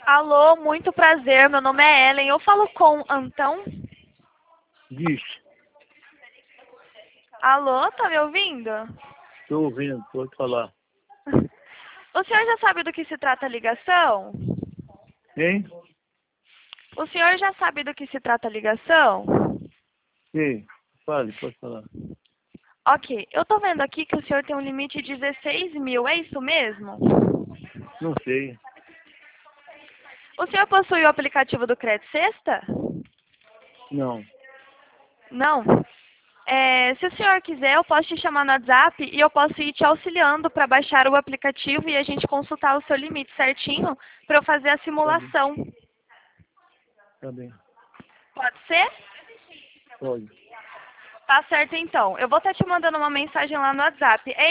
Alô, muito prazer. Meu nome é Ellen. Eu falo com Antão. Diz, Alô, tá me ouvindo? estou ouvindo, pode falar. O senhor já sabe do que se trata a ligação? Hein? O senhor já sabe do que se trata a ligação? Sim, fale, pode falar. Ok, eu tô vendo aqui que o senhor tem um limite de 16 mil, é isso mesmo? Não sei. O senhor possui o aplicativo do Crédito Sexta? Não. Não? Se o senhor quiser, eu posso te chamar no WhatsApp e eu posso ir te auxiliando para baixar o aplicativo e a gente consultar o seu limite certinho para eu fazer a simulação. Tá bem. Pode ser? Pode. Tá certo então. Eu vou estar te mandando uma mensagem lá no WhatsApp.